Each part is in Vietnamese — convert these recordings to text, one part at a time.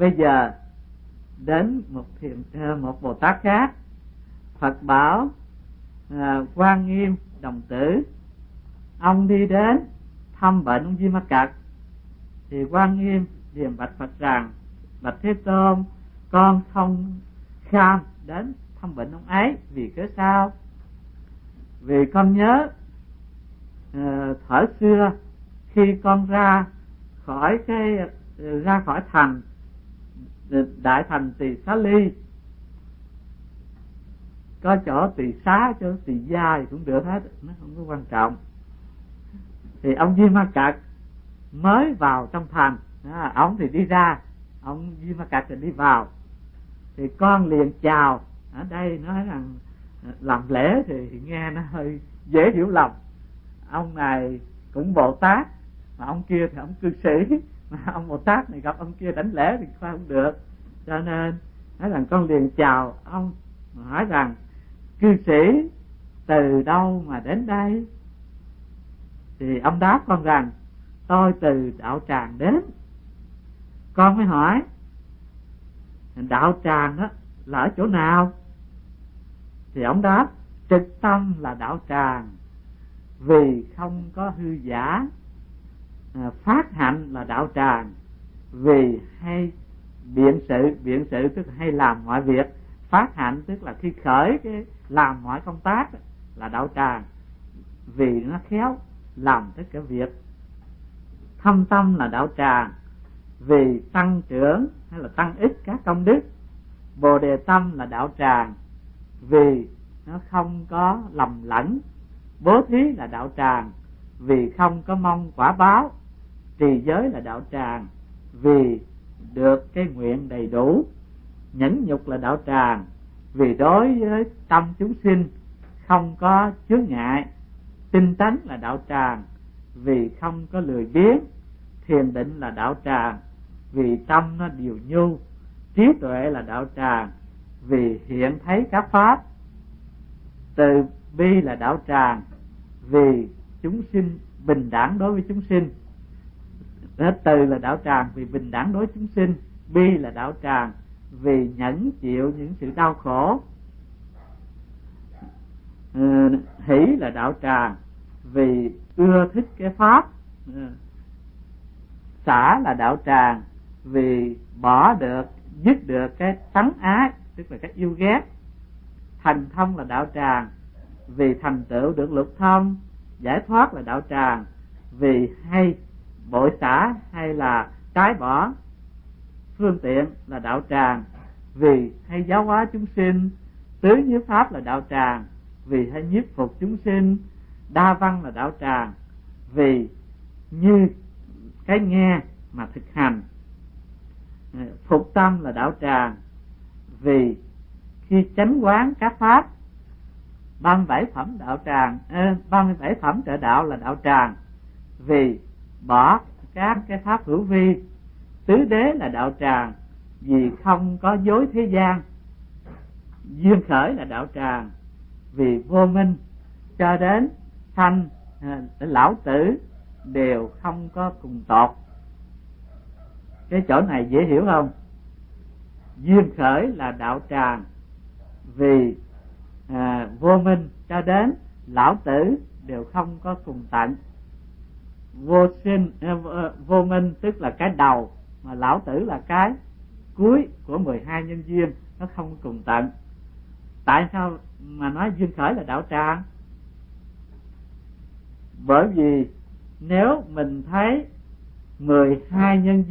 Bây giờ đến một Bồ Tát khác. Phật bảo Quan Nghiêm đồng tử, ông đi đến thăm bệnh ông Di Ma Cật. Thì Quan Nghiêm liền bạch Phật rằng: bạch Thế Tôn, con không kham đến thăm bệnh ông ấy. Vì cớ sao? Vì con nhớ thuở xưa khi con ra khỏi thành đại thành Tỳ Xá Ly, có chỗ tỳ xá, chỗ tỳ gia thì cũng được hết, nó không có quan trọng. Thì ông Di Ma Cật mới vào trong thành, ông thì đi ra, ông Di Ma Cật thì đi vào. Thì con liền chào. Ở đây nói rằng làm lễ thì nghe nó hơi dễ hiểu lầm. Ông này cũng Bồ Tát, mà ông kia thì ông cư sĩ, mà ông Bồ Tát này gặp ông kia đánh lễ thì sao không được. Cho nên nói rằng con liền chào ông, hỏi rằng: cư sĩ từ đâu mà đến đây? Thì ông đáp con rằng: tôi từ đạo tràng đến. Con mới hỏi: đạo tràng đó là ở chỗ nào? Thì ông đáp: trực tâm là đạo tràng, vì không có hư giả. Phát hạnh là đạo tràng, vì hay biện sự tức là hay làm mọi việc. Phát hạnh tức là khi khởi cái làm mọi công tác là đạo tràng, vì nó khéo làm tất cả việc. Thâm tâm là đạo tràng, vì tăng trưởng hay là tăng ích các công đức. Bồ đề tâm là đạo tràng, vì nó không có lầm lẫn. Bố thí là đạo tràng, vì không có mong quả báo. Trì giới là đạo tràng, vì được cái nguyện đầy đủ. Nhẫn nhục là đạo tràng, vì đối với tâm chúng sinh không có chướng ngại. Tinh tấn là đạo tràng, vì không có lười biếng. Thiền định là đạo tràng, vì tâm nó điều nhu. Trí tuệ là đạo tràng, vì hiện thấy các pháp. Từ bi là đạo tràng, vì chúng sinh bình đẳng đối với chúng sinh. Từ là đạo tràng, vì bình đẳng đối với chúng sinh. Bi là đạo tràng, vì nhẫn chịu những sự đau khổ. Hỷ là đạo tràng, vì ưa thích cái pháp. Xả là đạo tràng, vì bỏ được, dứt được cái tấn ái, tức là cái yêu ghét. Thành thông là đạo tràng, vì thành tựu được lục thông. Giải thoát là đạo tràng, vì hay bội xả hay là trái bỏ. Phương tiện là đạo tràng, vì hay giáo hóa chúng sinh. Tứ nhiếp pháp là đạo tràng, vì hay nhiếp phục chúng sinh. Đa văn là đạo tràng, vì như cái nghe mà thực hành. Phục tâm là đạo tràng, vì khi chánh quán các pháp. 37 phẩm đạo tràng, 37 phẩm trợ đạo là đạo tràng, vì bỏ các cái pháp hữu vi. Tứ đế là đạo tràng, vì không có dối thế gian. Duyên khởi là đạo tràng, vì vô minh cho đến sanh lão tử đều không có cùng tột. Cái chỗ này dễ hiểu không? Duyên khởi là đạo tràng, vì vô minh cho đến lão tử đều không có cùng tận. Vô minh tức là cái đầu, mà lão tử là cái cuối của 12 nhân duyên, nó không cùng tận. Tại sao mà nói duyên khởi là đạo tràng? Bởi vì nếu mình thấy 12 nhân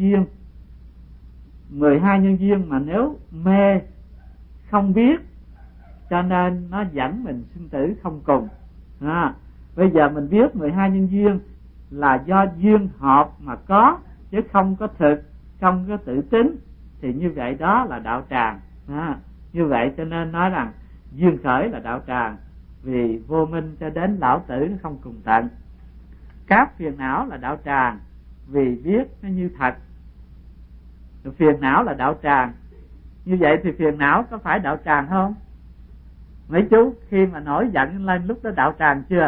duyên mà nếu mê không biết, cho nên nó dẫn mình sinh tử không cùng. Bây giờ mình biết 12 nhân duyên là do duyên hợp mà có, chứ không có thực, không có tự tính, thì như vậy đó là đạo tràng. Như vậy cho nên nói rằng duyên khởi là đạo tràng, vì vô minh cho đến lão tử nó không cùng tận. Các phiền não là đạo tràng, vì biết nó như thật. Phiền não là đạo tràng. Như vậy thì phiền não có phải đạo tràng không? Mấy chú khi mà nổi giận lên lúc đó đạo tràng chưa?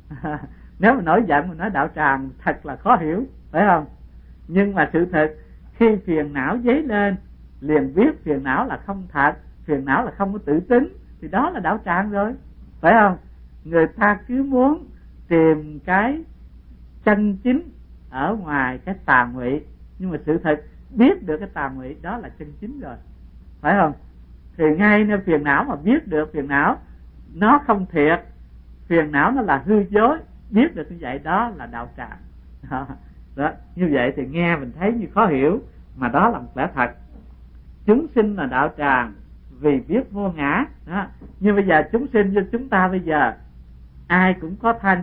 Nếu mà nổi giận mà nói đạo tràng thật là khó hiểu, phải không? Nhưng mà sự thật Khi phiền não dấy lên liền biết phiền não là không thật, phiền não là không có tự tính, thì đó là đạo tràng rồi, phải không? Người ta cứ muốn tìm cái chân chính ở ngoài cái tà ngụy, nhưng mà sự thật biết được cái tà ngụy đó là chân chính rồi, phải không? Thì ngay nơi phiền não mà biết được phiền não nó không thiệt, phiền não nó là hư dối, biết được như vậy đó là đạo tràng. Đó, như vậy thì nghe mình thấy như khó hiểu, mà đó là một lẽ thật. Chúng sinh là đạo tràng vì biết vô ngã đó. Nhưng bây giờ chúng sinh như chúng ta bây giờ ai cũng có thân,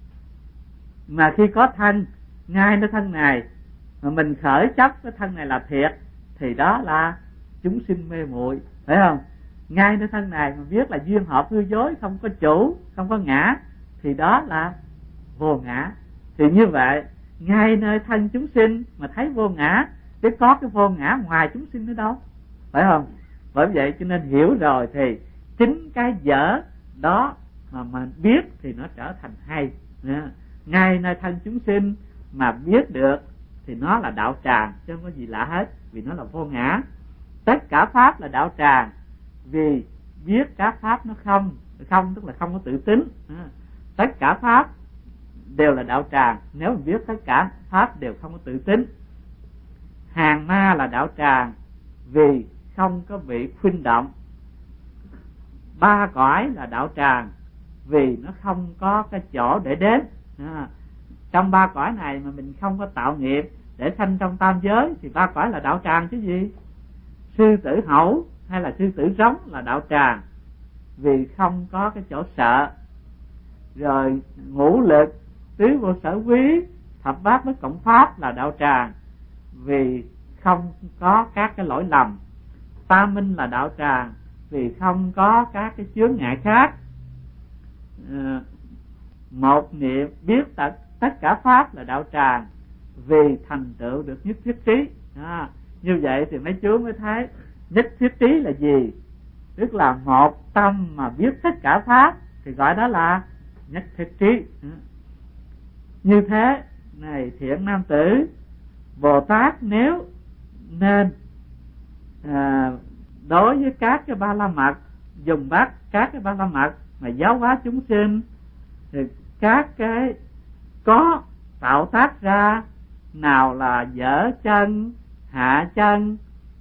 mà khi có thân ngay nơi thân này mà mình khởi chấp cái thân này là thiệt, thì đó là chúng sinh mê muội, phải không? Ngay nơi thân này mà biết là duyên hợp hư dối, không có chủ, không có ngã, thì đó là vô ngã. Thì như vậy ngay nơi thân chúng sinh mà thấy vô ngã, chứ có cái vô ngã ngoài chúng sinh ở đâu, phải không? Bởi vậy cho nên hiểu rồi thì chính cái dở đó mà mình biết thì nó trở thành hay. Ngay nơi thân chúng sinh mà biết được thì nó là đạo tràng, chứ không có gì lạ hết, vì nó là vô ngã. Tất cả pháp là đạo tràng vì biết các pháp nó không tức là không có tự tính. Tất cả pháp đều là đạo tràng nếu mình biết tất cả pháp đều không có tự tính. Hàng ma là đạo tràng vì không có bị khuynh động. Ba cõi là đạo tràng vì nó không có cái chỗ để đến. Trong ba cõi này mà mình không có tạo nghiệp để sanh trong tam giới thì ba cõi là đạo tràng chứ gì. Sư tử hẩu hay là sư tử rống là đạo tràng vì không có cái chỗ sợ. Rồi ngũ lực, tứ vô sở quý, thập bát bất cộng pháp là đạo tràng vì không có các cái lỗi lầm. Tam minh là đạo tràng vì không có các cái chướng ngại khác. Một niệm biết tất cả pháp là đạo tràng vì thành tựu được nhất thiết trí. Như vậy thì mấy chú mới thấy nhất thiết trí là gì, tức là một tâm mà biết tất cả pháp thì gọi đó là nhất thiết trí. Như thế này thiện nam tử, Bồ Tát nếu nên đối với các cái ba la mật, dùng bắt các cái ba la mật mà giáo hóa chúng sinh, thì các cái có tạo tác ra nào là dở chân hạ chân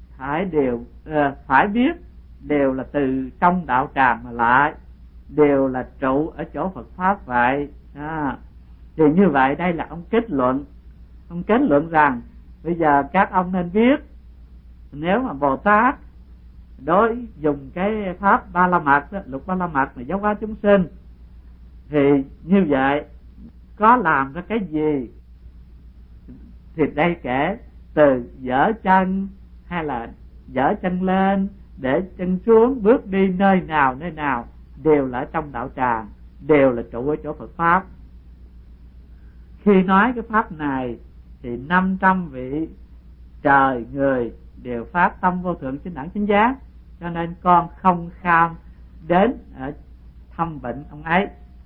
phải biết đều là từ trong đạo tràng mà lại, đều là trụ ở chỗ Phật pháp vậy. Thì như vậy đây là ông kết luận rằng bây giờ các ông nên biết, nếu mà Bồ Tát đối dùng cái pháp ba la mật, lục ba la mật mà giáo hóa chúng sinh, thì như vậy có làm ra cái gì? Thì đây kể từ dở chân hay là dở chân lên, để chân xuống, bước đi nơi nào đều là trong đạo tràng, đều là trụ ở chỗ Phật pháp. Khi nói cái pháp này thì 500 vị trời người đều phát tâm vô thượng chánh đẳng chánh giác, cho nên con không kham đến ở thăm bệnh ông ấy.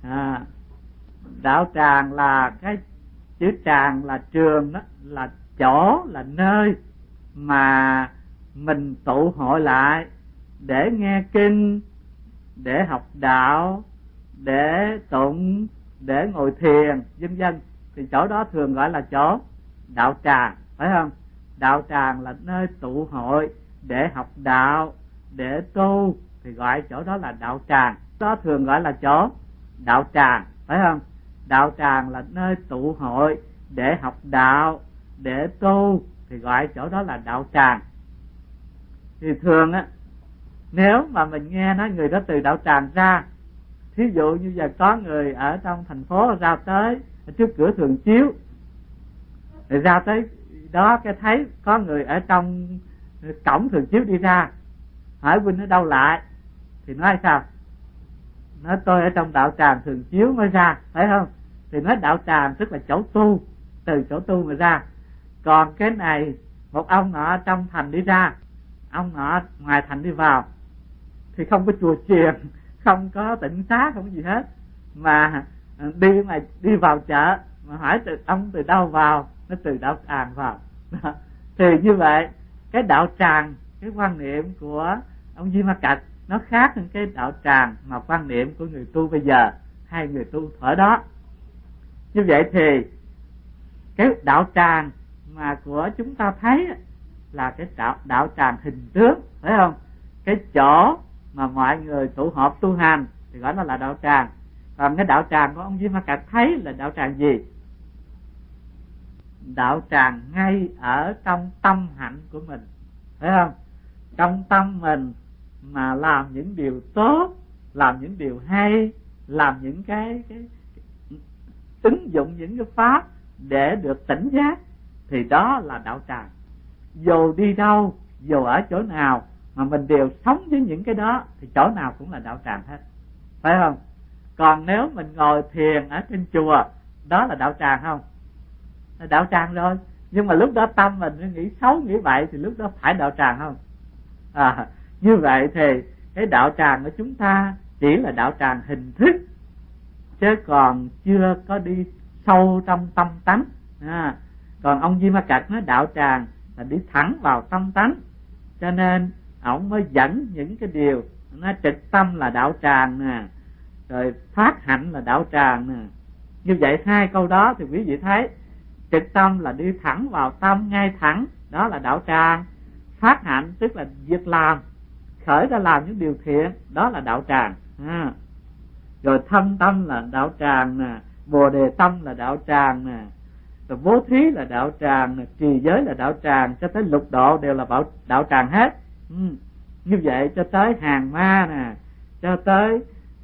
Đạo tràng là cái chữ tràng là trường, đó là chỗ, là nơi mà mình tụ hội lại để nghe kinh, để học đạo, để tụng, để ngồi thiền vân vân, thì chỗ đó thường gọi là chỗ đạo tràng, phải không? Đạo tràng là nơi tụ hội để học đạo, để tu, thì gọi chỗ đó là đạo tràng, đó thường gọi là chỗ đạo tràng, phải không? Đạo tràng là nơi tụ hội để học đạo, để tu, thì gọi chỗ đó là đạo tràng. Thì thường á, nếu mà mình nghe nói người đó từ đạo tràng ra, thí dụ như giờ có người ở trong thành phố ra tới trước cửa Thường Chiếu, rồi ra tới đó cái thấy có người ở trong cổng Thường Chiếu đi ra, hỏi huynh ở đâu lại, thì nói sao? Nói tôi ở trong đạo tràng Thường Chiếu mới ra, phải không? Thì nói đạo tràng tức là chỗ tu, từ chỗ tu mà ra. Còn cái này một ông nọ trong thành đi ra, ông nọ ngoài thành đi vào, thì không có chùa chiền, không có tịnh xá, không có gì hết, mà đi vào chợ mà hỏi ông từ đâu vào, nó từ đạo tràng vào. Thì như vậy cái đạo tràng, cái quan niệm của ông Di Ma Cật nó khác hơn cái đạo tràng mà quan niệm của người tu bây giờ hay người tu thuở đó. Như vậy thì cái đạo tràng mà của chúng ta thấy là cái đạo tràng hình tướng, phải không? Cái chỗ mà mọi người tụ họp tu hành thì gọi là đạo tràng. Còn cái đạo tràng của ông Di Ma Cật thấy là đạo tràng gì? Đạo tràng ngay ở trong tâm hạnh của mình, phải không? Trong tâm mình mà làm những điều tốt, làm những điều hay, làm những cái ứng dụng những cái pháp để được tỉnh giác, thì đó là đạo tràng. Dù đi đâu, dù ở chỗ nào mà mình đều sống với những cái đó thì chỗ nào cũng là đạo tràng hết, phải không? Còn nếu mình ngồi thiền ở trên chùa, đó là đạo tràng không? Là đạo tràng rồi. Nhưng mà lúc đó tâm mình nghĩ xấu nghĩ bậy thì lúc đó phải đạo tràng không? Như vậy thì cái đạo tràng của chúng ta chỉ là đạo tràng hình thức, chứ còn chưa có đi sâu trong tâm tánh. Còn ông Di Ma Cật nói đạo tràng là đi thẳng vào tâm tánh, cho nên ông mới dẫn những cái điều nó trực tâm là đạo tràng nè, rồi phát hạnh là đạo tràng nè. Như vậy hai câu đó thì quý vị thấy trực tâm là đi thẳng vào tâm ngay thẳng, đó là đạo tràng. Phát hạnh tức là việc làm, khởi ra làm những điều thiện, đó là đạo tràng. Rồi thâm tâm là đạo tràng nè, bồ đề tâm là đạo tràng nè, rồi bố thí là đạo tràng nè, trì giới là đạo tràng, cho tới lục độ đều là đạo tràng hết. Như vậy cho tới hàng ma nè, cho tới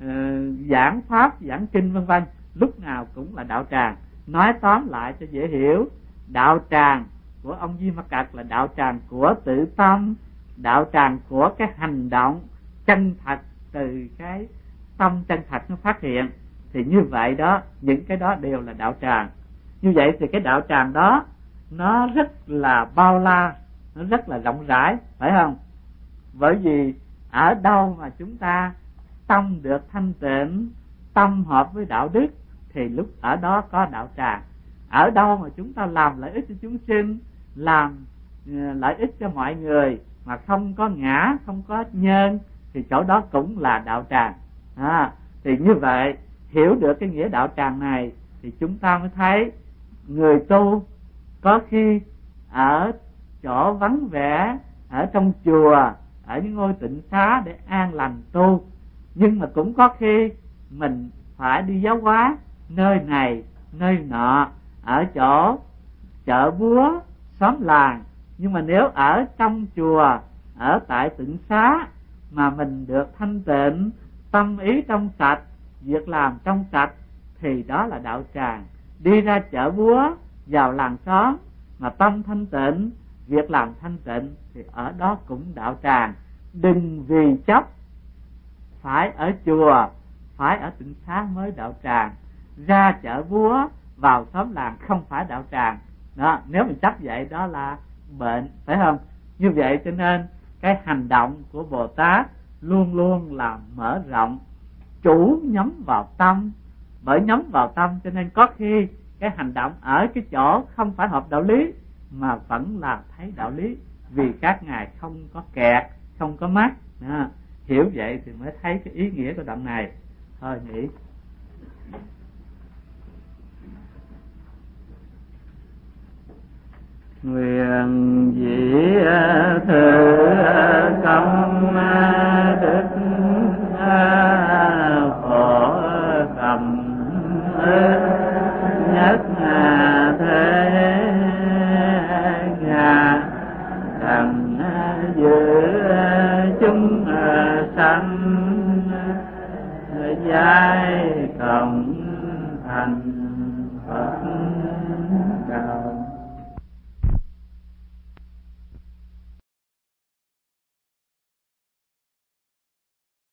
giảng pháp, giảng kinh vân vân, lúc nào cũng là đạo tràng. Nói tóm lại cho dễ hiểu, đạo tràng của ông Di Ma Cật là đạo tràng của tự tâm, đạo tràng của cái hành động chân thật từ cái tâm chân thật nó phát hiện. Thì như vậy đó, những cái đó đều là đạo tràng. Như vậy thì cái đạo tràng đó nó rất là bao la, nó rất là rộng rãi, phải không? Bởi vì ở đâu mà chúng ta tâm được thanh tịnh, tâm hợp với đạo đức, thì lúc ở đó có đạo tràng. Ở đâu mà chúng ta làm lợi ích cho chúng sinh, làm lợi ích cho mọi người mà không có ngã, không có nhân, thì chỗ đó cũng là đạo tràng. Thì như vậy hiểu được cái nghĩa đạo tràng này thì chúng ta mới thấy người tu có khi ở chỗ vắng vẻ, ở trong chùa, ở những ngôi tịnh xá để an lành tu, nhưng mà cũng có khi mình phải đi giáo hóa nơi này nơi nọ, ở chỗ chợ búa xóm làng. Nhưng mà nếu ở trong chùa, ở tại tịnh xá mà mình được thanh tịnh, tâm ý trong sạch, việc làm trong sạch, thì đó là đạo tràng. Đi ra chợ búa, vào làng xóm mà tâm thanh tịnh, việc làm thanh tịnh, thì ở đó cũng đạo tràng. Đừng vì chấp phải ở chùa, phải ở tịnh xá mới đạo tràng, ra chợ búa, vào xóm làng không phải đạo tràng đó. Nếu mình chấp vậy đó là bệnh, phải không? Như vậy cho nên cái hành động của Bồ Tát luôn luôn là mở rộng, chủ nhắm vào tâm. Bởi nhắm vào tâm cho nên có khi cái hành động ở cái chỗ không phải hợp đạo lý mà vẫn là thấy đạo lý, vì các ngài không có kẹt, không có mắc. Hiểu vậy thì mới thấy cái ý nghĩa của đoạn này. Thôi nghỉ. Nguyện dĩ thử công đức phổ cầm nhất thế nhà đặng giữ chúng sanh giai cộng